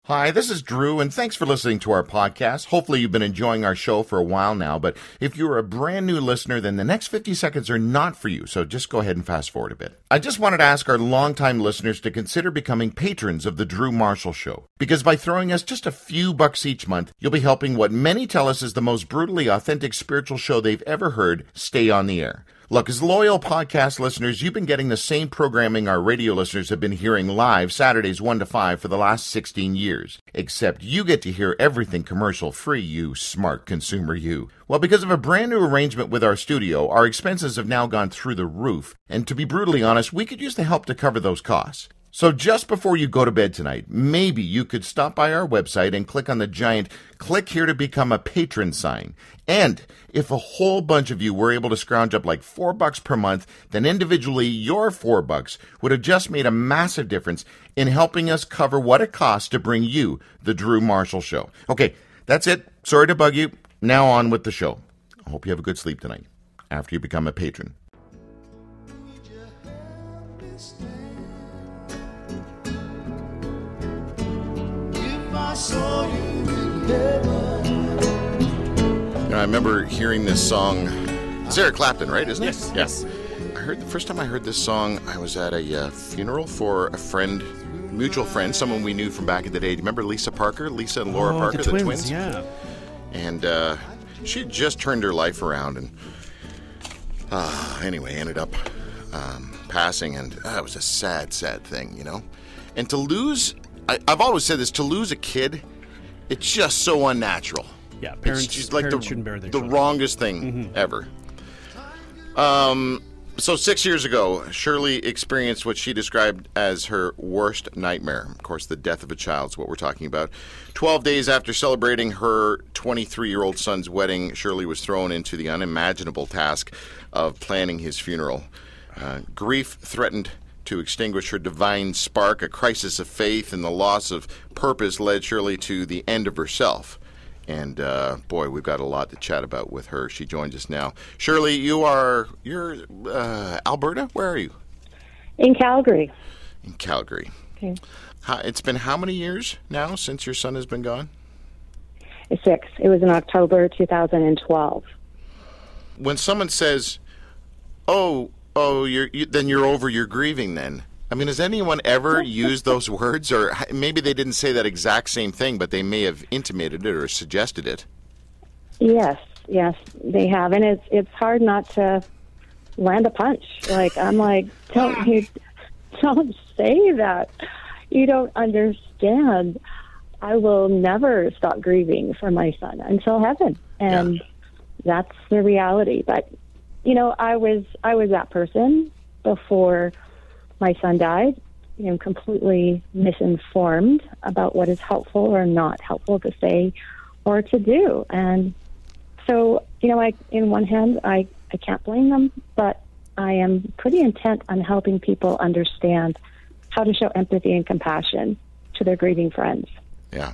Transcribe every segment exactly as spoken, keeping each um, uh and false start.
Hi, this is Drew, and thanks for listening to our podcast. Hopefully you've been enjoying our show for a while now, but if you're a brand new listener, then the next fifty seconds are not for you, so just go ahead and fast forward a bit. I just wanted to ask our longtime listeners to consider becoming patrons of The Drew Marshall Show, because by throwing us just a few bucks each month, you'll be helping what many tell us is the most brutally authentic spiritual show they've ever heard stay on the air. Look, as loyal podcast listeners, you've been getting the same programming our radio listeners have been hearing live Saturdays one to five for the last sixteen years. Except you get to hear everything commercial-free, you smart consumer you. Well, because of a brand new arrangement with our studio, our expenses have now gone through the roof. And to be brutally honest, we could use the help to cover those costs. So just before you go to bed tonight, maybe you could stop by our website and click on the giant "Click here to become a patron" sign. And if a whole bunch of you were able to scrounge up like four bucks per month, then individually your four bucks would have just made a massive difference in helping us cover what it costs to bring you the Drew Marshall Show. Okay, that's it. Sorry to bug you. Now on with the show. I hope you have a good sleep tonight after you become a patron. I saw you in heaven. You know, I remember hearing this song. It's Eric Clapton, right? Isn't yes, it? Yes. I heard the first time I heard this song, I was at a uh, funeral for a friend, mutual friend, someone we knew from back in the day. Do you remember Lisa Parker? Lisa and Laura oh, Parker, the the twins, twins? Yeah. And uh, she had just turned her life around, and uh, anyway, ended up um, passing, and uh, it was a sad, sad thing, you know. And to lose. I, I've always said this, to lose a kid, it's just so unnatural. Yeah, parents, it's just like parents the, shouldn't bear their the children. wrongest thing mm-hmm. ever. Um, so six years ago, Shirley experienced what she described as her worst nightmare. Of course, the death of a child is what we're talking about. Twelve days after celebrating her twenty-three-year-old son's wedding, Shirley was thrown into the unimaginable task of planning his funeral. Uh, grief threatened to extinguish her divine spark. A crisis of faith and the loss of purpose led Shirley to the end of herself. And uh, boy, we've got a lot to chat about with her. She joins us now. Shirley, you are you're uh, Alberta. Where are you? In Calgary. In Calgary. Okay. How, it's been how many years now since your son has been gone? Six. It was in October two thousand twelve. When someone says, "Oh," Oh, you're, you, then you're over your grieving then. I mean, has anyone ever used those words? Or maybe they didn't say that exact same thing, but they may have intimated it or suggested it. Yes, yes, they have. And it's it's hard not to land a punch. Like, I'm like, don't, you, don't say that. You don't understand. I will never stop grieving for my son until heaven. And yeah. That's the reality. But you know, I was I was that person before my son died, you know, completely misinformed about what is helpful or not helpful to say or to do. And so, you know, I, in one hand, I, I can't blame them, but I am pretty intent on helping people understand how to show empathy and compassion to their grieving friends. Yeah.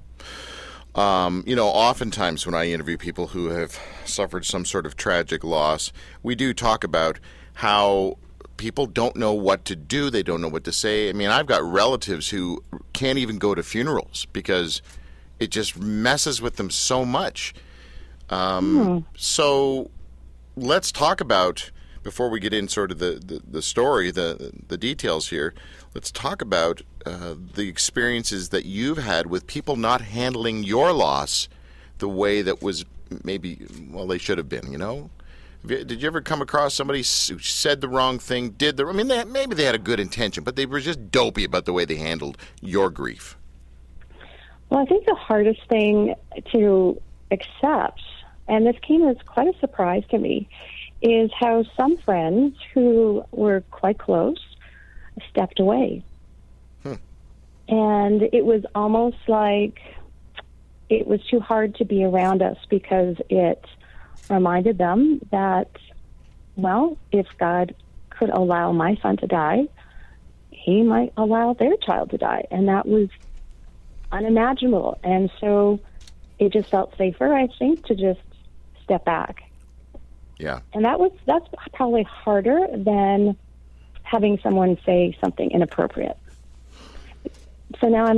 Um, you know, oftentimes when I interview people who have suffered some sort of tragic loss, we do talk about how people don't know what to do. They don't know what to say. I mean, I've got relatives who can't even go to funerals because it just messes with them so much. Um, hmm. So let's talk about, before we get in sort of the, the, the story, the, the details here, let's talk about uh, the experiences that you've had with people not handling your loss the way that was maybe, well, they should have been, you know? Did you ever come across somebody who said the wrong thing, did the, I mean, they, maybe they had a good intention, but they were just dopey about the way they handled your grief? Well, I think the hardest thing to accept, and this came as quite a surprise to me, is how some friends who were quite close stepped away. Hmm. And it was almost like it was too hard to be around us because it reminded them that, well, if God could allow my son to die, he might allow their child to die. And that was unimaginable. And so it just felt safer, I think, to just step back. Yeah. And that was that's probably harder than having someone say something inappropriate. So now I'm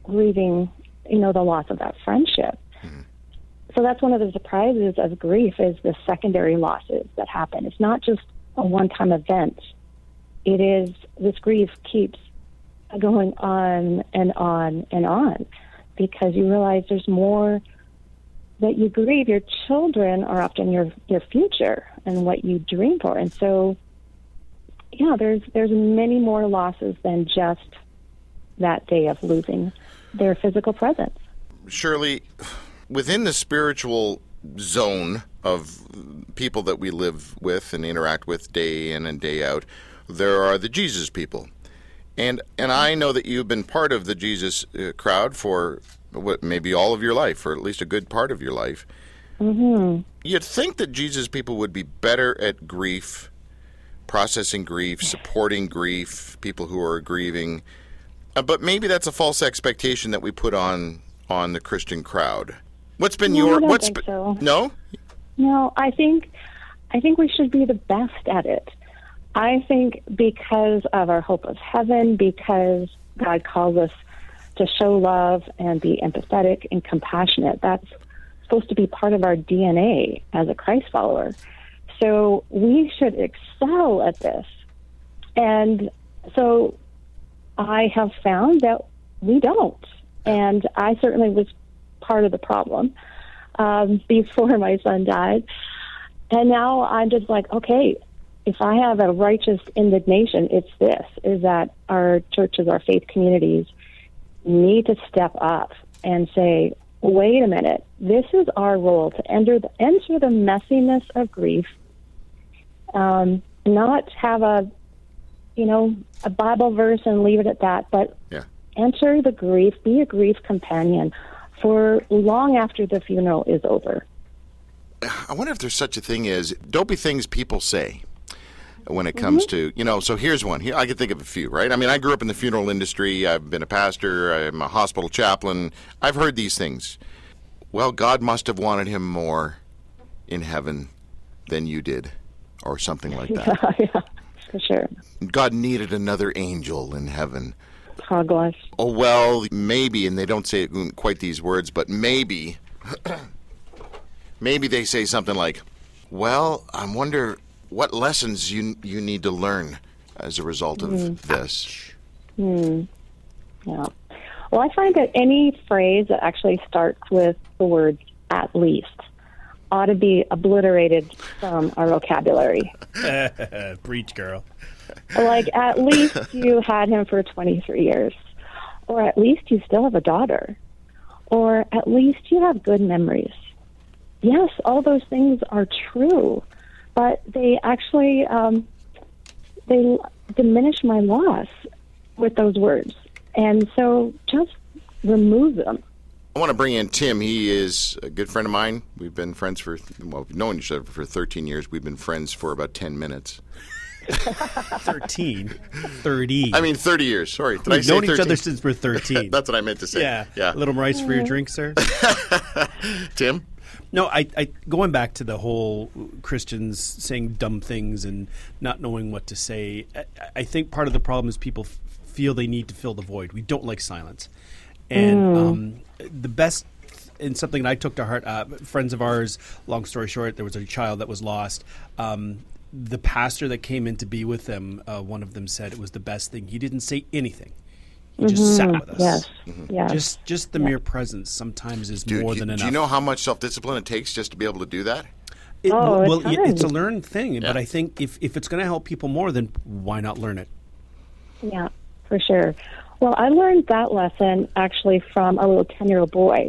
grieving, you know, the loss of that friendship. Mm-hmm. So that's one of the surprises of grief is the secondary losses that happen. It's not just a one-time event. It is, this grief keeps going on and on and on because you realize there's more that you grieve. Your children are often your, your future and what you dream for. And so, yeah, there's there's many more losses than just that day of losing their physical presence. Shirley, within the spiritual zone of people that we live with and interact with day in and day out, there are the Jesus people. And and I know that you've been part of the Jesus uh, crowd for what maybe all of your life, or at least a good part of your life. Mm-hmm. You'd think that Jesus people would be better at grief, processing grief, supporting grief, people who are grieving. Uh, but maybe that's a false expectation that we put on on the Christian crowd. What's been no, your I don't what's think been, so. No? No, I think I think we should be the best at it. I think because of our hope of heaven, because God calls us to show love and be empathetic and compassionate, that's supposed to be part of our D N A as a Christ follower. So we should excel at this. And so I have found that we don't. And I certainly was part of the problem um, before my son died. And now I'm just like, okay, if I have a righteous indignation, it's this, is that our churches, our faith communities need to step up and say, wait a minute, this is our role to enter the, enter the messiness of grief, um, not have a, you know, a Bible verse and leave it at that, but yeah. enter the grief, be a grief companion for long after the funeral is over. I wonder if there's such a thing as dopey things people say when it comes mm-hmm. to, you know, so here's one. Here I can think of a few, right? I mean, I grew up in the funeral industry. I've been a pastor. I'm a hospital chaplain. I've heard these things. Well, God must have wanted him more in heaven than you did, or something like that. Yeah, yeah, for sure. God needed another angel in heaven. Oh, gosh. Oh, well, maybe, and they don't say it in quite these words, but maybe, maybe they say something like, well, I wonder what lessons you you need to learn as a result of mm. this. Mm. Yeah. Well, I find that any phrase that actually starts with the word at least ought to be obliterated from our vocabulary. Preach, girl. Like, at least you had him for twenty-three years. Or at least you still have a daughter. Or at least you have good memories. Yes, all those things are true. But they actually, um, they diminish my loss with those words. And so just remove them. I want to bring in Tim. He is a good friend of mine. We've been friends for, well, we've known each other for thirteen years. We've been friends for about ten minutes. thirteen? thirty. I mean, thirty years. Sorry. Did We've I say known thirteen? each other since we're thirteen. That's what I meant to say. Yeah. yeah. A little more ice for your drink, sir? Tim? No, I, I going back to the whole Christians saying dumb things and not knowing what to say, I, I think part of the problem is people f- feel they need to fill the void. We don't like silence. And mm. um, the best, and something that I took to heart, uh, friends of ours, long story short, there was a child that was lost. Um, the pastor that came in to be with them, uh, one of them said it was the best thing. He didn't say anything. He mm-hmm. just sat with us. Yes. Mm-hmm. yes. Just just the yeah. mere presence sometimes is Dude, more do, than enough. Do you know how much self-discipline it takes just to be able to do that? It, oh, well, it's, it's a learned thing, yeah. but I think if, if it's going to help people more, then why not learn it? Yeah, for sure. Well, I learned that lesson actually from a little ten-year-old boy.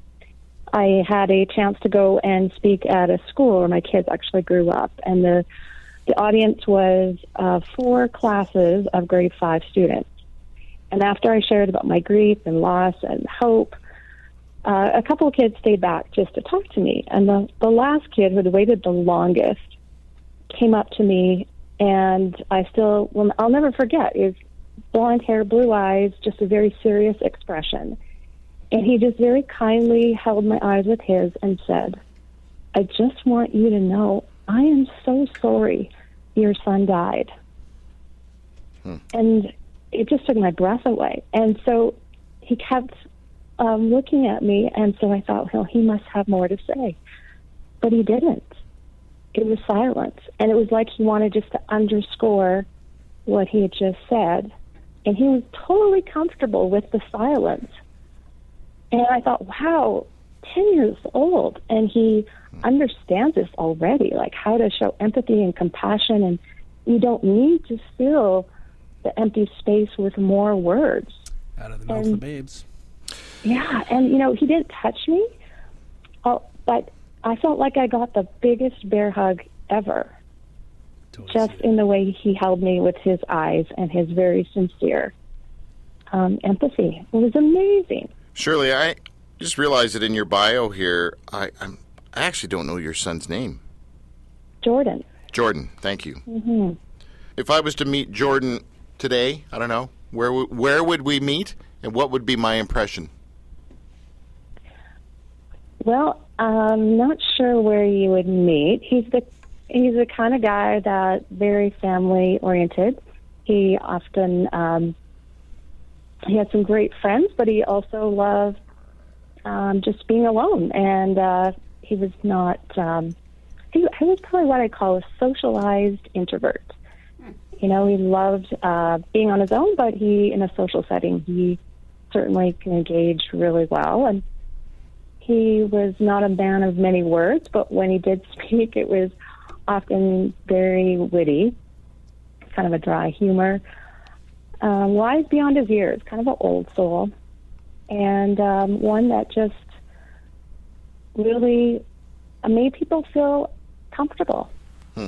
I had a chance to go and speak at a school where my kids actually grew up, and the the audience was uh, four classes of grade five students. And after I shared about my grief and loss and hope, uh, a couple of kids stayed back just to talk to me. And the, the last kid who had waited the longest came up to me, and I still, well, I'll never forget, is blonde hair, blue eyes, just a very serious expression. And he just very kindly held my eyes with his and said, I just want you to know I am so sorry your son died. Hmm. And it just took my breath away. And so he kept um, looking at me, and so I thought, well, he must have more to say. But he didn't. It was silence. And it was like he wanted just to underscore what he had just said. And he was totally comfortable with the silence. And I thought, wow, ten years old, and he understands this already, like how to show empathy and compassion, and you don't need to fill the empty space with more words. Out of the mouth of babes. Yeah, and, you know, he didn't touch me, uh, but I felt like I got the biggest bear hug ever, Totally just in the way he held me with his eyes and his very sincere um, empathy. It was amazing. Shirley, I just realized that in your bio here, I I'm, I actually don't know your son's name. Jordan. Jordan, thank you. Mm-hmm. If I was to meet Jordan today, I don't know, where w- where would we meet, and what would be my impression? Well, I'm not sure where you would meet. He's the he's the kind of guy that very family oriented. He often um, he had some great friends, but he also loved um, just being alone. And uh, he was not. Um, he, he was probably what I call a socialized introvert. You know, he loved uh, being on his own, but he, in a social setting, he certainly can engage really well. And he was not a man of many words, but when he did speak, it was often very witty, kind of a dry humor, uh, wise beyond his years, kind of an old soul, and um, one that just really made people feel comfortable. Hmm.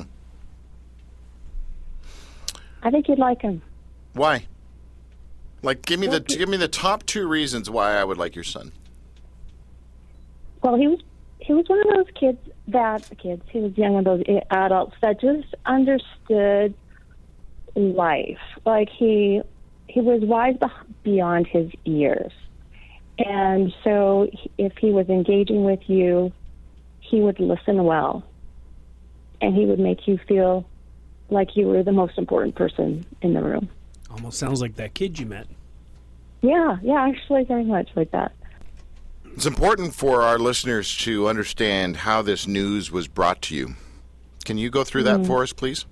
I think you'd like him. Why? Like, give me the give me the top two reasons why I would like your son. Well, he was he was one of those kids that kids. He was young and those adults that just understood life. Like he he was wise beyond his years, and so if he was engaging with you, he would listen well, and he would make you feel like you were the most important person in the room. Almost sounds like that kid you met. Yeah, yeah, actually very much like that. It's important for our listeners to understand how this news was brought to you. Can you go through that mm. for us, please?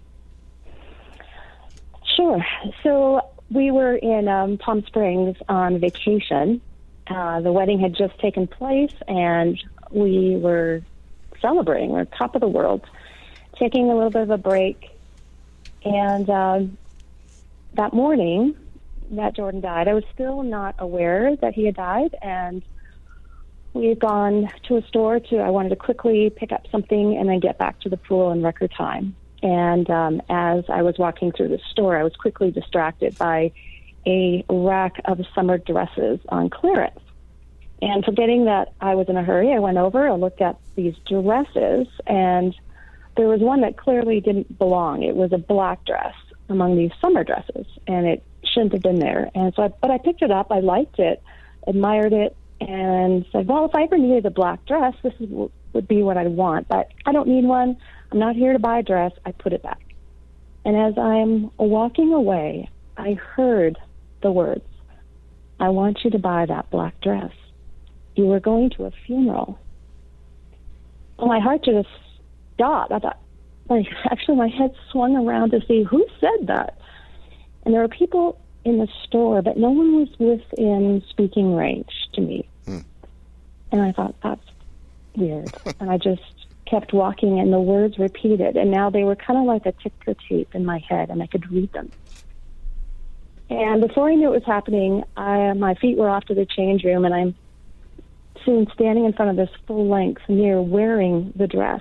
Sure. So we were in um, Palm Springs on vacation. Uh, the wedding had just taken place, and we were celebrating. We're top of the world, taking a little bit of a break. And um, that morning that Jordan died, I was still not aware that he had died, and we had gone to a store to, I wanted to quickly pick up something and then get back to the pool in record time. And um, as I was walking through the store, I was quickly distracted by a rack of summer dresses on clearance. And forgetting that I was in a hurry, I went over, I looked at these dresses, and there was one that clearly didn't belong. It was a black dress among these summer dresses, and it shouldn't have been there. And so, I, but I picked it up, I liked it, admired it, and said, well, if I ever needed a black dress, this is, would be what I want. But I don't need one. I'm not here to buy a dress. I put it back. And as I'm walking away, I heard the words, I want you to buy that black dress. You were going to a funeral. Well, my heart just stopped. I thought, like, actually my head swung around to see who said that. And there were people in the store, but no one was within speaking range to me. Hmm. And I thought, that's weird. And I just kept walking, and the words repeated. And now they were kind of like a ticker tape in my head, and I could read them. And before I knew it was happening, I, my feet were off to the change room, and I'm soon standing in front of this full-length mirror wearing the dress.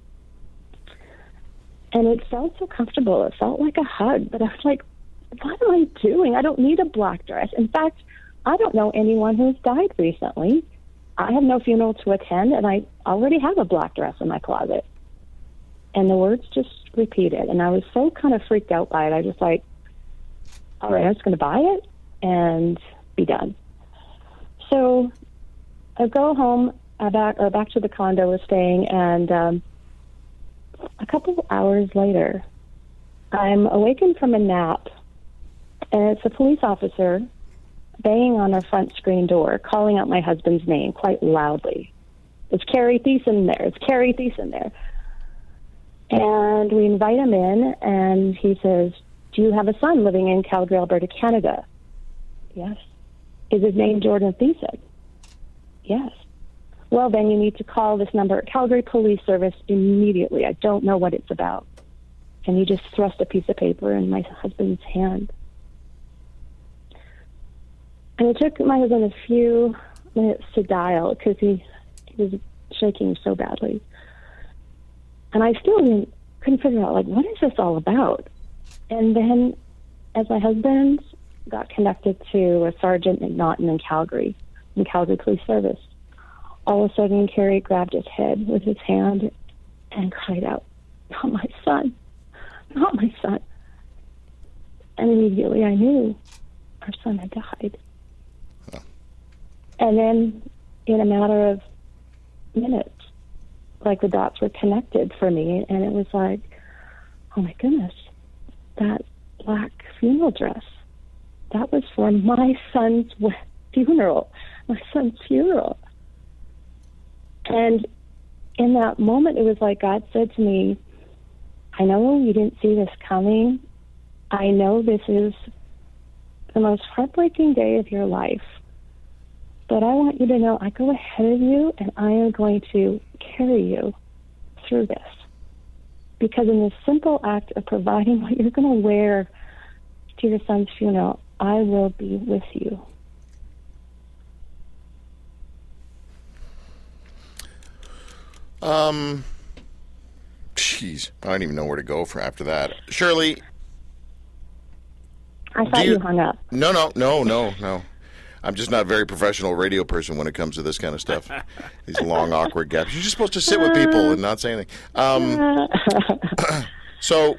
And it felt so comfortable. It felt like a hug. But I was like, what am I doing? I don't need a black dress. In fact, I don't know anyone who's died recently. I have no funeral to attend, and I already have a black dress in my closet. And the words just repeated. And I was so kind of freaked out by it. I was just like, all right, I'm just going to buy it and be done. So I go home, uh, back, or back to the condo we're staying, and um, a couple of hours later, I'm awakened from a nap, and it's a police officer banging on our front screen door, calling out my husband's name quite loudly. It's Carrie Thiessen there. It's Carrie Thiessen there. And we invite him in, and he says, do you have a son living in Calgary, Alberta, Canada? Yes. Is his name Jordan Thiessen? Yes. Well, then you need to call this number at Calgary Police Service immediately. I don't know what it's about. And he just thrust a piece of paper in my husband's hand. And it took my husband a few minutes to dial because he, he was shaking so badly. And I still didn't, couldn't figure out, like, what is this all about? And then as my husband got connected to a sergeant in Naughton in Calgary, in Calgary Police Service, all of a sudden Carrie grabbed his head with his hand and cried out, not my son, not my son. And immediately I knew our son had died. Huh. And then in a matter of minutes, like the dots were connected for me, and it was like, oh my goodness, that black funeral dress, that was for my son's funeral, my son's funeral. And in that moment, it was like God said to me, I know you didn't see this coming. I know this is the most heartbreaking day of your life. But I want you to know I go ahead of you, and I am going to carry you through this. Because in this simple act of providing what you're going to wear to your son's funeral, I will be with you. Um, jeez, I don't even know where to go for after that. Shirley, I thought you, you hung up. No, no, no, no, no. I'm just not a very professional radio person when it comes to this kind of stuff. These long, awkward gaps. You're just supposed to sit with people and not say anything. Um, so,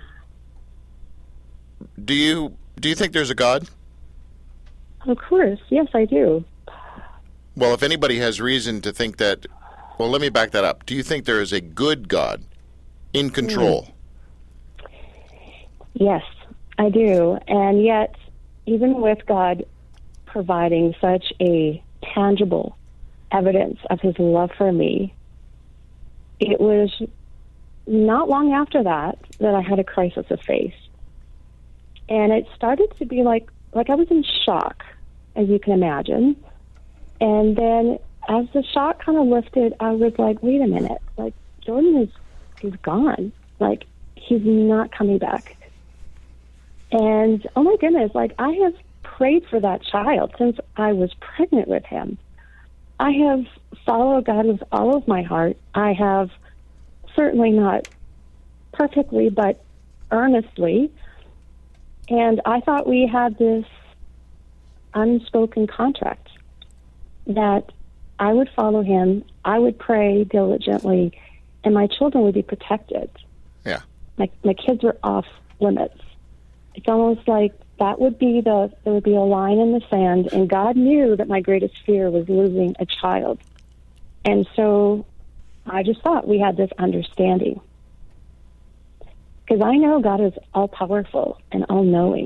do you do you think there's a God? Of course, yes, I do. Well, if anybody has reason to think that, well, let me back that up. Do you think there is a good God in control? Mm. Yes, I do. And yet, even with God providing such a tangible evidence of his love for me, it was not long after that that I had a crisis of faith. And it started to be like, like I was in shock, as you can imagine. And then as the shock kind of lifted, I was like, wait a minute, like Jordan is, is gone. Like he's not coming back. And oh my goodness, like I have prayed for that child since I was pregnant with him. I have followed God with all of my heart. I have certainly not perfectly, but earnestly. And I thought we had this unspoken contract that I would follow him, I would pray diligently, and my children would be protected. Yeah. My, my kids were off limits. It's almost like that would be the, there would be a line in the sand, and God knew that my greatest fear was losing a child. And so I just thought we had this understanding. Because I know God is all-powerful and all-knowing.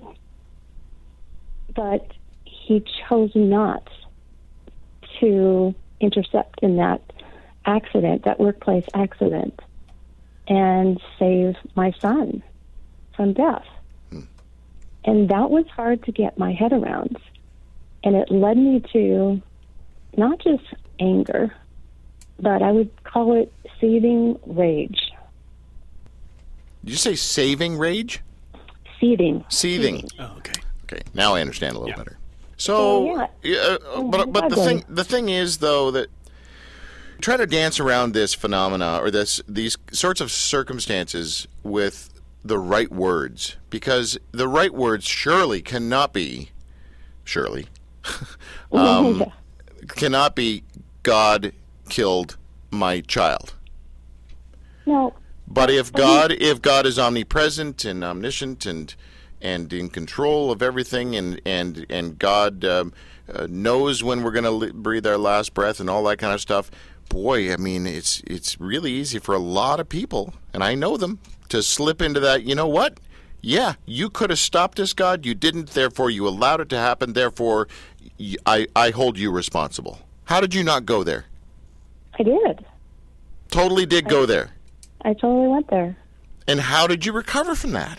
But he chose not to intercept in that accident, that workplace accident, and save my son from death. Hmm. And that was hard to get my head around. And it led me to not just anger, but I would call it seething rage. Did you say saving rage? Seething. Seething. Seething. Oh, okay. Okay, now I understand a little yeah. better. So, yeah. yeah, uh, but but the thing the thing is though that try to dance around this phenomena or this these sorts of circumstances with the right words, because the right words surely cannot be surely um, cannot be God killed my child. No. But if God if God is omnipresent and omniscient and and in control of everything, and and and God um, uh, knows when we're going to li- breathe our last breath and all that kind of stuff, boy, I mean, it's it's really easy for a lot of people, and I know them, to slip into that. You know what? Yeah, you could have stopped this, God. You didn't. Therefore, you allowed it to happen. Therefore, y- I, I hold you responsible. How did you not go there? I did. Totally did go there. I totally went there. And how did you recover from that?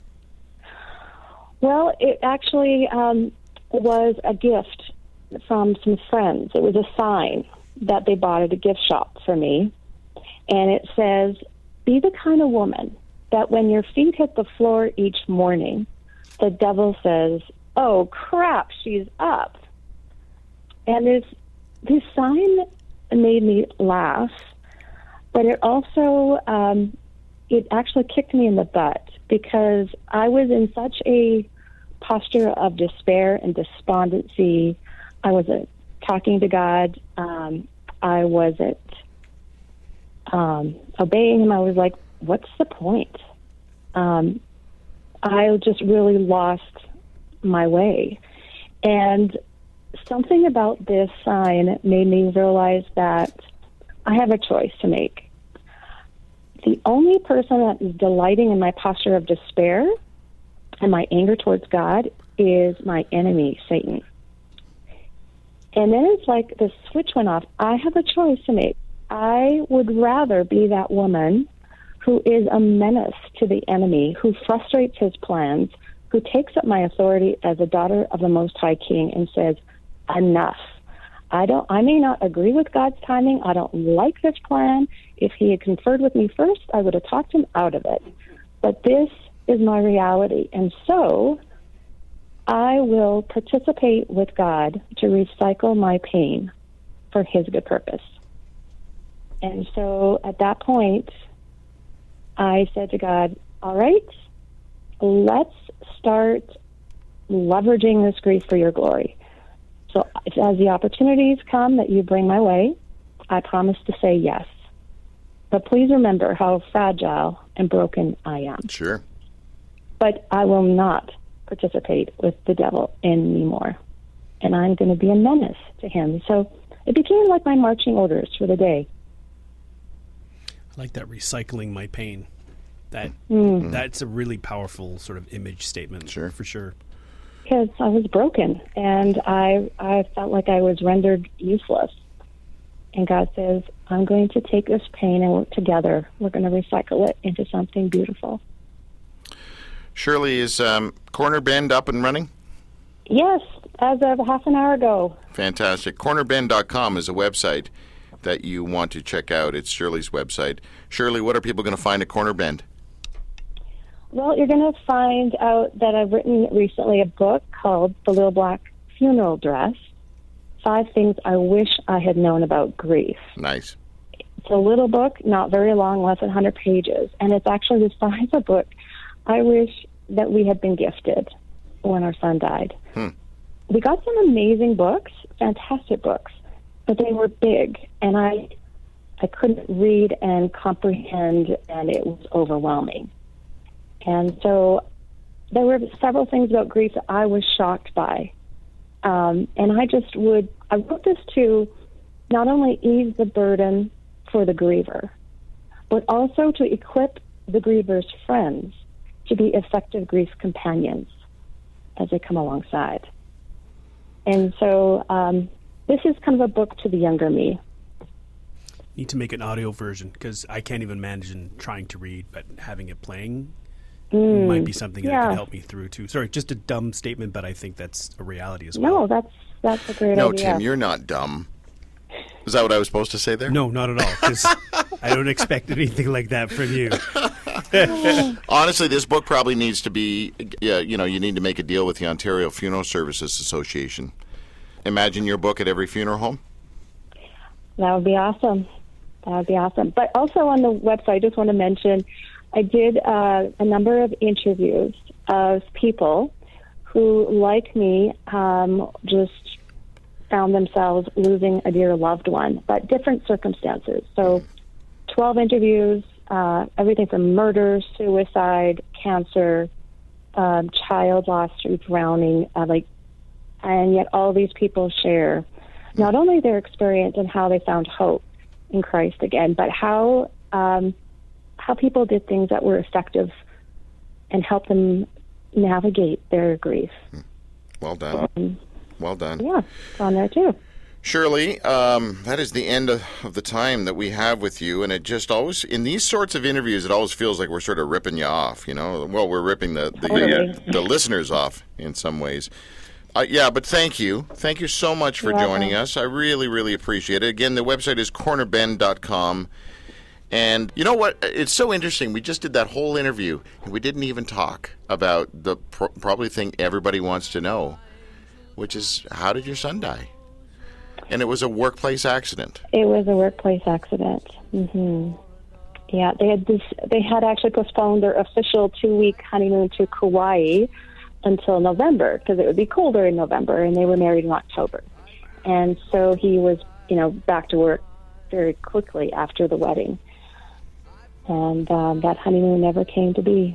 Well, it actually um, was a gift from some friends. It was a sign that they bought at a gift shop for me. And it says, be the kind of woman that when your feet hit the floor each morning, the devil says, oh, crap, she's up. And this, this sign made me laugh, but it also, um, it actually kicked me in the butt because I was in such a posture of despair and despondency. I wasn't talking to God. Um, I wasn't um, obeying him. I was like, what's the point? Um, I just really lost my way. And something about this sign made me realize that I have a choice to make. The only person that is delighting in my posture of despair and my anger towards God is my enemy, Satan. And then it's like the switch went off. I have a choice to make. I would rather be that woman who is a menace to the enemy, who frustrates his plans, who takes up my authority as a daughter of the Most High King and says, enough. I don't. I may not agree with God's timing. I don't like this plan. If he had conferred with me first, I would have talked him out of it. But this is my reality. And so I will participate with God to recycle my pain for his good purpose. And so at that point, I said to God, all right, let's start leveraging this grief for your glory. So as the opportunities come that you bring my way, I promise to say yes. But please remember how fragile and broken I am. Sure. But I will not participate with the devil anymore. And I'm going to be a menace to him. So it became like my marching orders for the day. I like that, recycling my pain. That Mm. That's a really powerful sort of image statement. Sure. For sure. Because I was broken, and I I felt like I was rendered useless. And God says, I'm going to take this pain and work together. We're going to recycle it into something beautiful. Shirley, is um, Corner Bend up and running? Yes, as of half an hour ago. Fantastic. corner bend dot com is a website that you want to check out. It's Shirley's website. Shirley, what are people going to find at Corner Bend? Well, you're going to find out that I've written recently a book called The Little Black Funeral Dress, Five Things I Wish I Had Known About Grief. Nice. It's a little book, not very long, less than one hundred pages, and it's actually the size of a book I wish that we had been gifted when our son died. Hmm. We got some amazing books, fantastic books, but they were big, and I, I couldn't read and comprehend, and it was overwhelming. And so there were several things about grief that I was shocked by. Um, and I just would, I wrote this to not only ease the burden for the griever, but also to equip the griever's friends to be effective grief companions as they come alongside. And so um, this is kind of a book to the younger me. Need to make an audio version because I can't even imagine trying to read, but having it playing Mm, might be something yeah. that could help me through too. Sorry, just a dumb statement, but I think that's a reality as well. No, that's that's a great No, idea. Tim, you're not dumb. Is that what I was supposed to say there? No, not at all. 'Cause I don't expect anything like that from you. Honestly, this book probably needs to be, yeah, you know, you need to make a deal with the Ontario Funeral Services Association. Imagine your book at every funeral home. That would be awesome. That would be awesome. But also on the website, I just want to mention, I did uh, a number of interviews of people who, like me, um, just found themselves losing a dear loved one, but different circumstances. So twelve interviews, uh, everything from murder, suicide, cancer, um, child loss through drowning, uh, like, and yet all these people share not only their experience and how they found hope in Christ again, but how um, how people did things that were effective and helped them navigate their grief. Well done. Um, Well done. Yeah, it's on there too. Shirley, um, that is the end of, of the time that we have with you, and it just always, in these sorts of interviews, it always feels like we're sort of ripping you off, you know? Well, we're ripping the the, Totally. the listeners off in some ways. Uh, yeah, but thank you. Thank you so much for You're joining welcome. us. I really, really appreciate it. Again, the website is corner bend dot com. And you know what? It's so interesting. We just did that whole interview, and we didn't even talk about the pro- probably thing everybody wants to know, which is, how did your son die? And it was a workplace accident. It was a workplace accident. hmm Yeah, they had this, they had actually postponed their official two-week honeymoon to Kauai until November because it would be colder in November, and they were married in October. And so he was, you know, back to work very quickly after the wedding. And um, that honeymoon never came to be.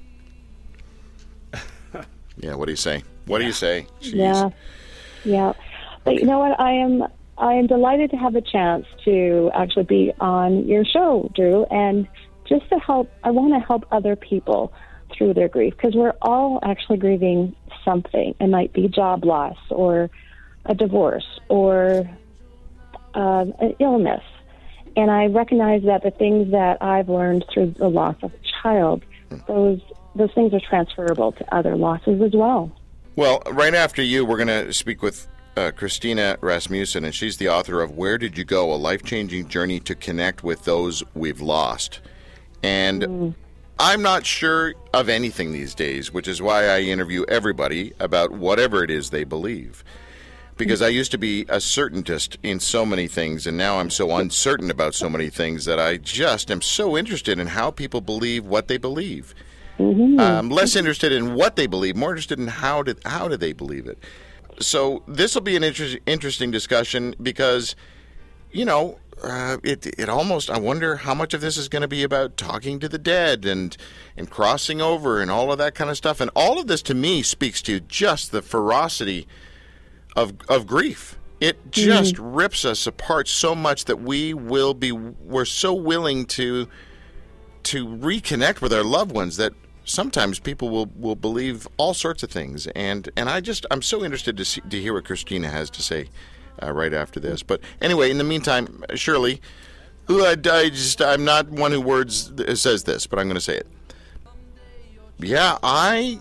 Yeah, what do you say? What do you say? Jeez. Yeah, yeah. But you know what? I am I am delighted to have a chance to actually be on your show, Drew, and just to help. I want to help other people through their grief because we're all actually grieving something. It might be job loss or a divorce or uh, an illness. And I recognize that the things that I've learned through the loss of a child, those those things are transferable to other losses as well. Well, right after you, we're going to speak with uh, Christina Rasmussen, and she's the author of Where Did You Go? A Life-Changing Journey to Connect with Those We've Lost. And mm. I'm not sure of anything these days, which is why I interview everybody about whatever it is they believe. Because I used to be a certaintist in so many things, and now I'm so uncertain about so many things that I just am so interested in how people believe what they believe. Mm-hmm. I'm less interested in what they believe, more interested in how do, how do they believe it. So this will be an inter- interesting discussion because, you know, uh, it it almost, I wonder how much of this is going to be about talking to the dead and, and crossing over and all of that kind of stuff. And all of this, to me, speaks to just the ferocity of of grief. It just mm-hmm. rips us apart so much that we will be we're so willing to to reconnect with our loved ones that sometimes people will, will believe all sorts of things. And and I just I'm so interested to see, to hear what Christina has to say uh, right after this. But anyway, in the meantime, Shirley, who I, I just I'm not one who words says this, but I'm going to say it. Yeah, I.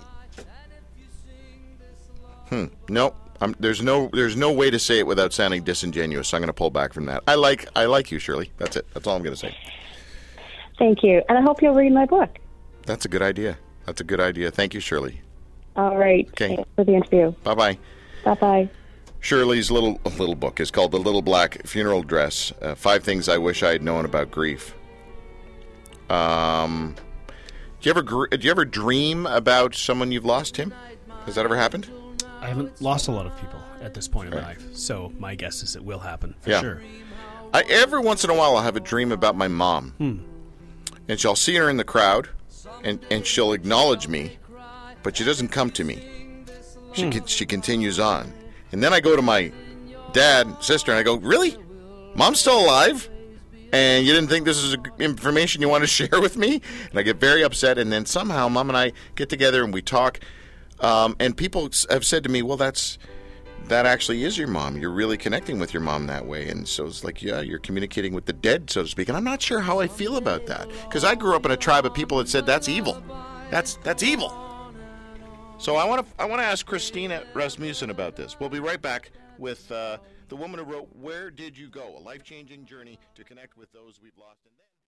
Hmm. No. Um, there's no there's no way to say it without sounding disingenuous, so I'm going to pull back from that. I like I like you, Shirley. That's it. That's all I'm going to say. Thank you. And I hope you'll read my book. That's a good idea. That's a good idea. Thank you, Shirley. All right. Okay. Thanks for the interview. Bye-bye. Bye-bye. Shirley's little little book is called The Little Black Funeral Dress, uh, Five Things I Wish I Had Known About Grief. Um, do you ever gr- do you ever dream about someone you've lost, Tim? Has that ever happened? I haven't lost a lot of people at this point in right. my life, so my guess is it will happen for yeah. sure. I, every once in a while, I'll have a dream about my mom, hmm. and she'll see her in the crowd, and, and she'll acknowledge me, but she doesn't come to me. She hmm. she continues on, and then I go to my dad, sister, and I go, "Really, Mom's still alive? And you didn't think this is information you want to share with me?" And I get very upset, and then somehow Mom and I get together and we talk. Um, and people have said to me, well, that's that actually is your mom. You're really connecting with your mom that way. And so it's like, yeah, you're communicating with the dead, so to speak. And I'm not sure how I feel about that. Because I grew up in a tribe of people that said that's evil. That's that's evil. So I want to I want to ask Christina Rasmussen about this. We'll be right back with uh, the woman who wrote Where Did You Go? A Life-Changing Journey to Connect with Those We've Lost.